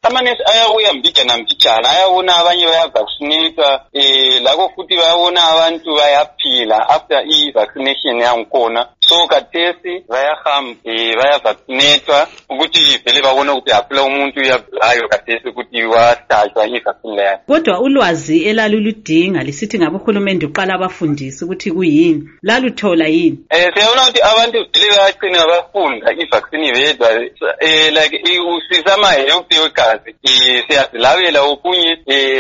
amanesi ayabuya mbijana ayabona abanye bayavaccinatwa lako futhi bayabona abantu bayaphila after i-vaccination yangikhona. So kathesi bayavaccinatwa ukuthi vele babone ukuthi aphela umuntu uyagulayo kathesi ukuthi wahlatshwa i-vaccine leyo. Kodwa ulwazi elaluludinga lisithi ngabe uhulumende uqala abafundisi ukuthi kuyini laluthola yini? Siyabona ukuthi abantu vele bayagcina bafunda i-vaccine vedwa like usiza ama-health workers siyazilabela okunye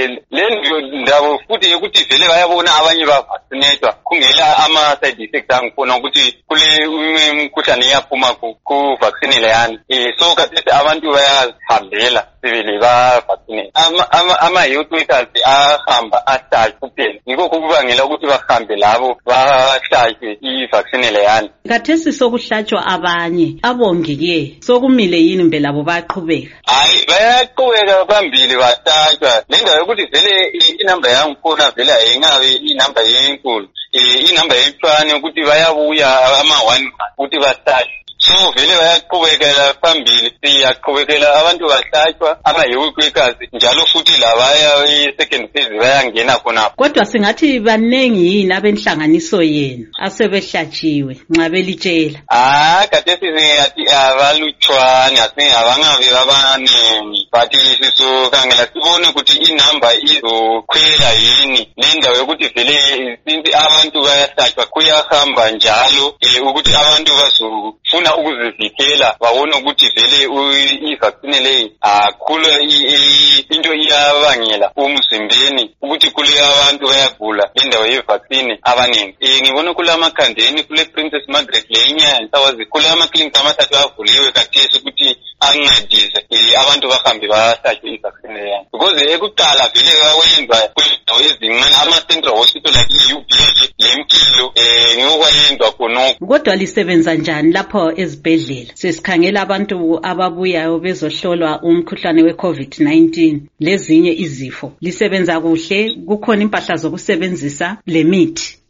lendaba futhi ukuthi vele bayabona abanye bavaccinatwa kungela ama-side effects angikhona ukuthi kule imikhuhlane iyaphuma ku-vaccine leyana. So kathesi abantu bayazihambela sibili ba-vaccinate. Ama-health workers ahamba ahlatshwe kuphela. Yikho kubangela ukuthi bahambe labo bahlatshwe i-vaccine leyana. Kathesi sokuhlatshwa abanye abongi-ke sokumile yini mbe labo bayaqhubeka? Hayi bayaqhubeka phambili bahlatshwa. Lendawo yokuthi vele inamba yangikhona vele ayingabe inamba yenkulu. Inamba yemfana ukuthi bayabuya ama-1 ukuthi bahlatshwe. So vele bayaqhubekela phambili siyaqhubekela abantu bahlatshwa ama-health workers njalo futhi labaya i-second phase bayangena khonapho. Kodwa singathi banengi yini abenhlanganiso yenu asebehlatshiwe nxa belitshela? Kathesi singathi abalutshwane abangabe abanengi but sizokhangela sibone ukuthi inamba izokhwela yini nendawo yokuthi vele since abantu bayahlatshwa kuyahamba njalo ukuthi abantu bazofuna ukuzivikela babone ukuthi vele i-vaccine leyi khula into iyabangela umzimbeni ukuthi kule abantu bayagula lendawo ye-vaccine abaningi. Ngibona kule amakhandeni kule Princess Margaret leyinyanya sawazi kule amaklinika amathathu avuliwe kathesi ukuthi ancedise abantu bahambe bahlatshwe i-vaccine leyana because ekuqala vele kwayenzwa kwendawo ezincane ama-central hospital like i-UBH leMkilo ngiyokwayenzwa khonokho. Kodwa lisebenza njani lapho ezibhedlela sesikhangela abantu ababuyayo bezohlolwa umkhuhlane we-COVID-19 lezinye izifo? Lisebenza kuhle? Kukhona impahla zokusebenzisa lemithi?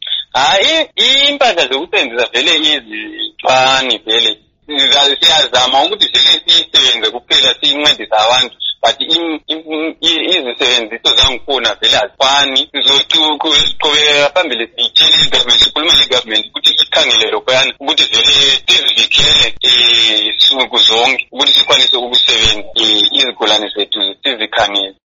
Impahla zokusebenzisa vele izifani vele siyazama ukuthi vele siyisebenze kuphela siyincedisa abantu but izisebenziso zangikhona vele azifani. Sizoqhubeka phambili siyitshele i-government sikhuluma le-government ukuthi sikhangele lokhuyana ukuthi vele sizivikele zonke ukuthi sikwanise ukusebenza izigulane zethu sizikhangele.